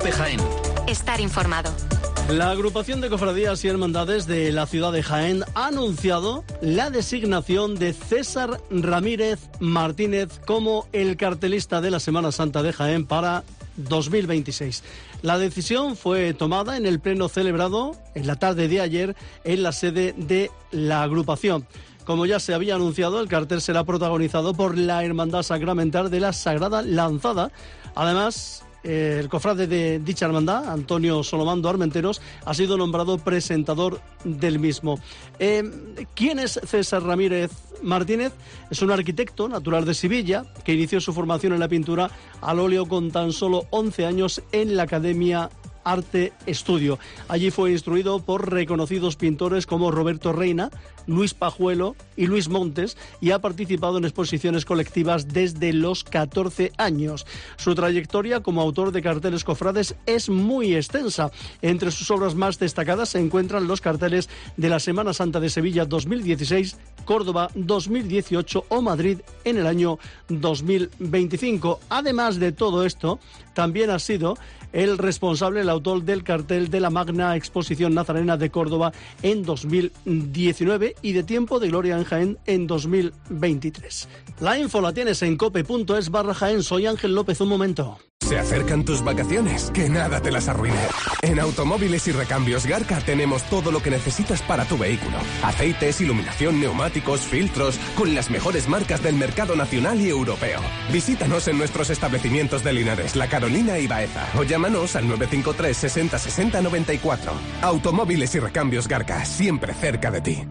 COPE Jaén. Estar informado. La agrupación de cofradías y hermandades de la ciudad de Jaén ha anunciado la designación de César Ramírez Martínez como el cartelista de la Semana Santa de Jaén para 2026. La decisión fue tomada en el pleno celebrado en la tarde de ayer en la sede de la agrupación. Como ya se había anunciado, el cartel será protagonizado por la Hermandad Sacramental de la Sagrada Lanzada. Además, el cofrade de dicha hermandad, Antonio Solomando Armenteros, ha sido nombrado presentador del mismo. ¿Quién es César Ramírez Martínez? Es un arquitecto natural de Sevilla que inició su formación en la pintura al óleo con tan solo 11 años en la Academia Arte Estudio. Allí fue instruido por reconocidos pintores como Roberto Reina, Luis Pajuelo y Luis Montes, y ha participado en exposiciones colectivas desde los 14 años. Su trayectoria como autor de carteles cofrades es muy extensa. Entre sus obras más destacadas se encuentran los carteles de la Semana Santa de Sevilla 2016, Córdoba 2018 o Madrid en el año 2025. Además de todo esto, también ha sido el responsable, el autor del cartel de la Magna Exposición Nazarena de Córdoba en 2019 y de Tiempo de Gloria en Jaén en 2023. La info la tienes en cope.es/Jaén. Soy Ángel López. Un momento. ¿Se acercan tus vacaciones? Que nada te las arruine. En Automóviles y Recambios Garca tenemos todo lo que necesitas para tu vehículo. Aceites, iluminación, neumáticos, filtros, con las mejores marcas del mercado nacional y europeo. Visítanos en nuestros establecimientos de Linares, La Carolina y Baeza. O llámanos al 953 60 60 94. Automóviles y Recambios Garca, siempre cerca de ti.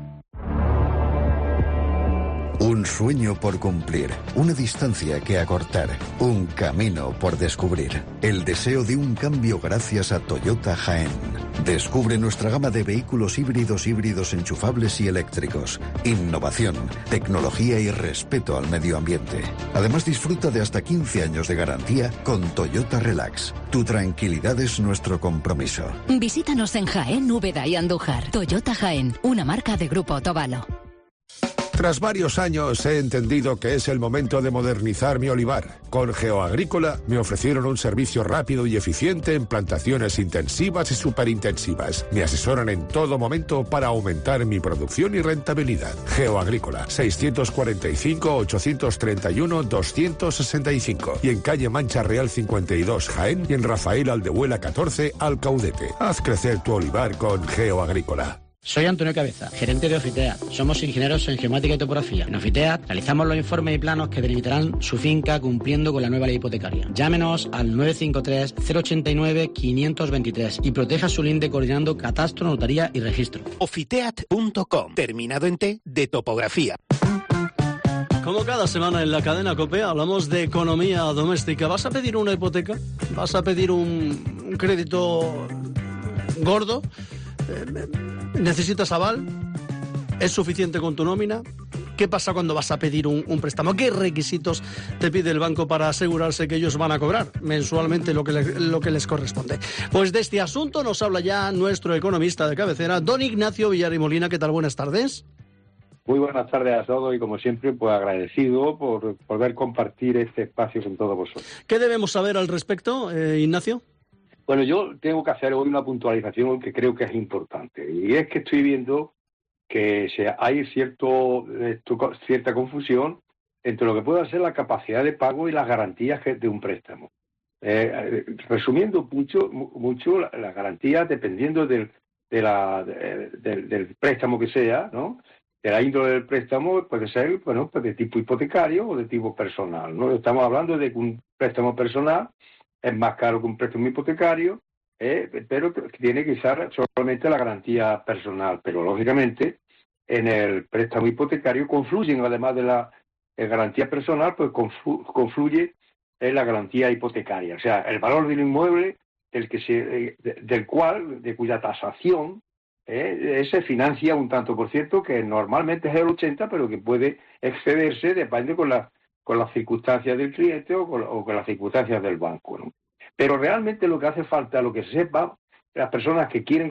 Un sueño por cumplir, una distancia que acortar, un camino por descubrir. El deseo de un cambio gracias a Toyota Jaén. Descubre nuestra gama de vehículos híbridos enchufables y eléctricos. Innovación, tecnología y respeto al medio ambiente. Además, disfruta de hasta 15 años de garantía con Toyota Relax. Tu tranquilidad es nuestro compromiso. Visítanos en Jaén, Úbeda y Andújar. Toyota Jaén, una marca de Grupo Otavalo. Tras varios años he entendido que es el momento de modernizar mi olivar. Con GeoAgrícola me ofrecieron un servicio rápido y eficiente en plantaciones intensivas y superintensivas. Me asesoran en todo momento para aumentar mi producción y rentabilidad. GeoAgrícola, 645-831-265. Y en calle Mancha Real 52, Jaén, y en Rafael Aldehuela 14, Alcaudete. Haz crecer tu olivar con GeoAgrícola. Soy Antonio Cabeza, gerente de Ofiteat. Somos ingenieros en geomática y topografía. En Ofiteat realizamos los informes y planos que delimitarán su finca cumpliendo con la nueva ley hipotecaria. Llámenos al 953-089-523 y proteja su linde coordinando catastro, notaría y registro. Ofiteat.com, terminado en T, de topografía. Como cada semana en la cadena COPE hablamos de economía doméstica. ¿Vas a pedir una hipoteca? ¿Vas a pedir un crédito gordo? ¿Necesitas aval? ¿Es suficiente con tu nómina? ¿Qué pasa cuando vas a pedir un préstamo? ¿Qué requisitos te pide el banco para asegurarse que ellos van a cobrar mensualmente lo que les corresponde? Pues de este asunto nos habla ya nuestro economista de cabecera, don Ignacio Villar y Molina. ¿Qué tal? Buenas tardes. Muy buenas tardes a todos y, como siempre, pues agradecido por poder compartir este espacio con todos vosotros. ¿Qué debemos saber al respecto, Ignacio? Bueno, yo tengo que hacer hoy una puntualización que creo que es importante, y es que estoy viendo que hay cierta confusión entre lo que puede ser la capacidad de pago y las garantías de un préstamo. Resumiendo mucho las garantías, dependiendo del préstamo que sea, ¿no? De la índole del préstamo, puede ser, bueno, pues de tipo hipotecario o de tipo personal, ¿no? Estamos hablando de que un préstamo personal es más caro que un préstamo hipotecario, pero tiene que usar solamente la garantía personal. Pero, lógicamente, en el préstamo hipotecario confluyen, además de la garantía personal, pues confluye en la garantía hipotecaria. O sea, el valor del inmueble de cuya tasación se financia un tanto por ciento, que normalmente es el 80%, pero que puede excederse, depende con las circunstancias del cliente o con las circunstancias del banco, ¿no? Pero realmente lo que hace falta, lo que se sepa, las personas que quieren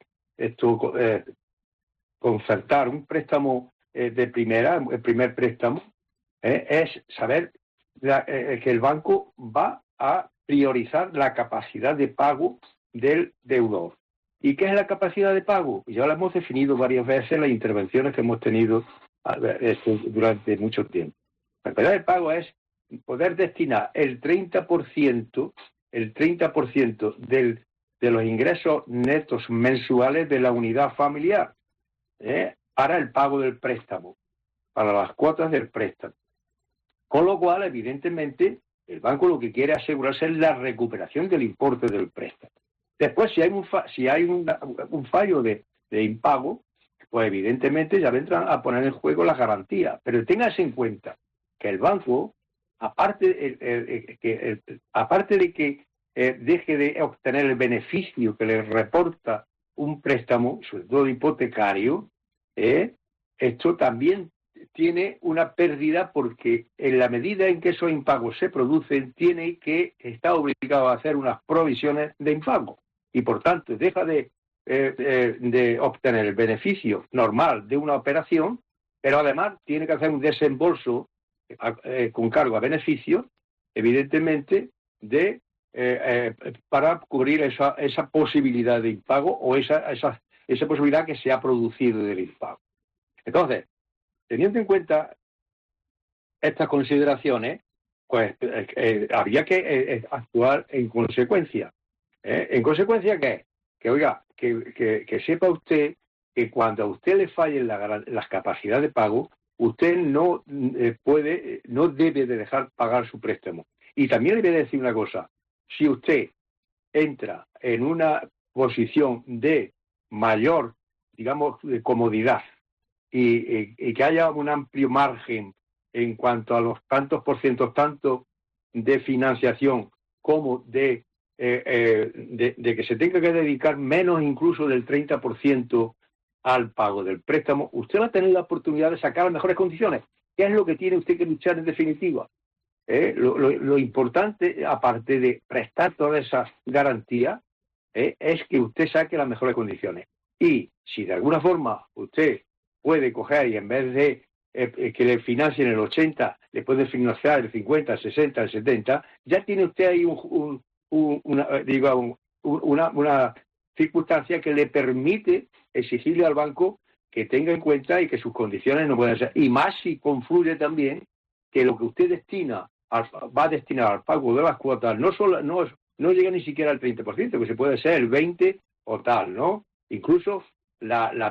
concertar un préstamo de primera, el primer préstamo, es saber que el banco va a priorizar la capacidad de pago del deudor. ¿Y qué es la capacidad de pago? Ya la hemos definido varias veces en las intervenciones que hemos tenido durante mucho tiempo. La capacidad de pago es poder destinar el 30% de los ingresos netos mensuales de la unidad familiar para el pago del préstamo, para las cuotas del préstamo. Con lo cual, evidentemente, el banco lo que quiere asegurarse es la recuperación del importe del préstamo. Después, si hay un fallo de impago, pues evidentemente ya vendrán a poner en juego las garantías. Pero téngase en cuenta que el banco, aparte de que deje de obtener el beneficio que le reporta un préstamo, sobre todo hipotecario, esto también tiene una pérdida porque en la medida en que esos impagos se producen, está obligado a hacer unas provisiones de impago y por tanto deja de obtener el beneficio normal de una operación, pero además tiene que hacer un desembolso con cargo a beneficio, evidentemente, para cubrir esa posibilidad de impago o esa posibilidad que se ha producido del impago. Entonces, teniendo en cuenta estas consideraciones, pues habría que actuar en consecuencia. ¿En consecuencia qué? Que sepa usted que cuando a usted le fallen las capacidades de pago, usted no debe de dejar pagar su préstamo. Y también le voy a decir una cosa. Si usted entra en una posición de mayor, digamos, de comodidad y que haya un amplio margen en cuanto a los tantos por ciento, tanto de financiación como de que se tenga que dedicar menos incluso del 30% al pago del préstamo, usted va a tener la oportunidad de sacar las mejores condiciones. ¿Qué es lo que tiene usted que luchar en definitiva? Lo importante, aparte de prestar todas esas garantías, es que usted saque las mejores condiciones. Y si de alguna forma usted puede coger y en vez de que le financien el 80, le puede financiar el 50, el 60, el 70, ya tiene usted ahí una circunstancia que le permite exigirle al banco que tenga en cuenta y que sus condiciones no puedan ser. Y más si confluye también que lo que usted va a destinar al pago de las cuotas no llega ni siquiera al 30%, que se puede ser el 20% o tal, ¿no? Incluso el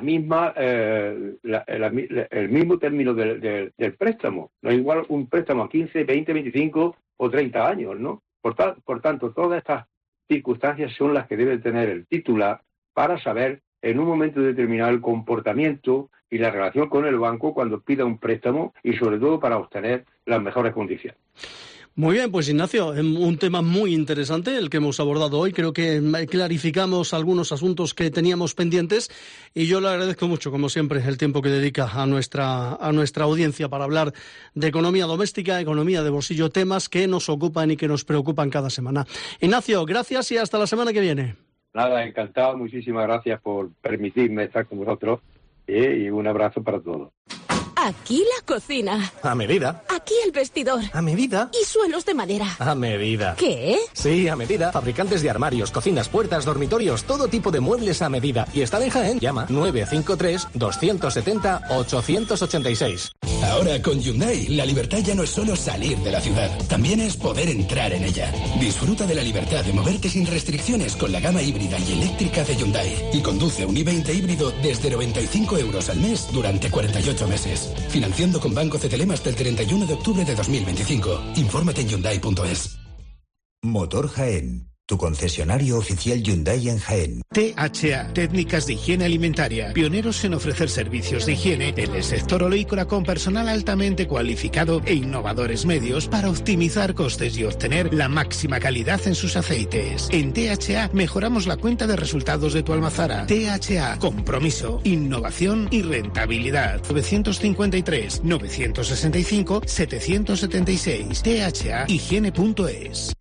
mismo término del préstamo. No es igual un préstamo a 15, 20, 25 o 30 años, ¿no? Por tanto, todas estas circunstancias son las que debe tener el titular para saber en un momento determinado el comportamiento y la relación con el banco cuando pida un préstamo y sobre todo para obtener las mejores condiciones. Muy bien, pues Ignacio, un tema muy interesante el que hemos abordado hoy. Creo que clarificamos algunos asuntos que teníamos pendientes y yo le agradezco mucho, como siempre, el tiempo que dedica a nuestra audiencia para hablar de economía doméstica, economía de bolsillo, temas que nos ocupan y que nos preocupan cada semana. Ignacio, gracias y hasta la semana que viene. Nada, encantado. Muchísimas gracias por permitirme estar con vosotros y un abrazo para todos. Aquí la cocina. A medida. Aquí el vestidor. A medida. Y suelos de madera. A medida. ¿Qué? Sí, a medida. Fabricantes de armarios, cocinas, puertas, dormitorios, todo tipo de muebles a medida. Y están en Jaén. Llama 953-270-886. Ahora con Hyundai, la libertad ya no es solo salir de la ciudad, también es poder entrar en ella. Disfruta de la libertad de moverte sin restricciones con la gama híbrida y eléctrica de Hyundai. Y conduce un i20 híbrido desde 95 € al mes durante 48 meses. Financiando con Banco CTLM hasta el 31 de octubre de 2025. Infórmate en Hyundai.es. Motor Jaén. Tu concesionario oficial Hyundai en Jaén. THA, Técnicas de Higiene Alimentaria. Pioneros en ofrecer servicios de higiene en el sector oleícola con personal altamente cualificado e innovadores medios para optimizar costes y obtener la máxima calidad en sus aceites. En THA mejoramos la cuenta de resultados de tu almazara. THA, compromiso, innovación y rentabilidad. 953 965 776. THA Higiene.es.